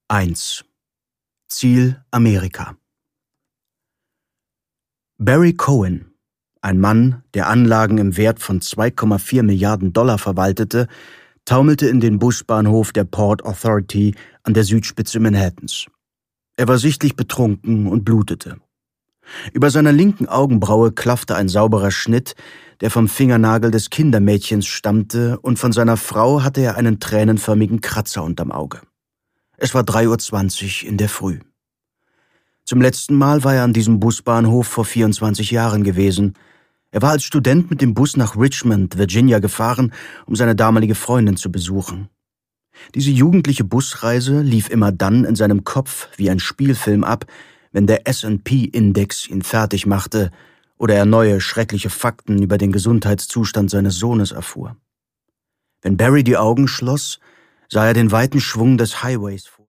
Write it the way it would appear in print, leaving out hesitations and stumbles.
1. Ziel Amerika. Barry Cohen, ein Mann, der Anlagen im Wert von 2,4 Milliarden Dollar verwaltete, taumelte in den Busbahnhof der Port Authority an der Südspitze Manhattans. Er war sichtlich betrunken und blutete. Über seiner linken Augenbraue klaffte ein sauberer Schnitt, der vom Fingernagel des Kindermädchens stammte, und von seiner Frau hatte er einen tränenförmigen Kratzer unterm Auge. Es war 3:20 Uhr in der Früh. Zum letzten Mal war er an diesem Busbahnhof vor 24 Jahren gewesen. Er war als Student mit dem Bus nach Richmond, Virginia gefahren, um seine damalige Freundin zu besuchen. Diese jugendliche Busreise lief immer dann in seinem Kopf wie ein Spielfilm ab, wenn der S&P-Index ihn fertig machte oder er neue, schreckliche Fakten über den Gesundheitszustand seines Sohnes erfuhr. Wenn Barry die Augen schloss, sah er den weiten Schwung des Highways vor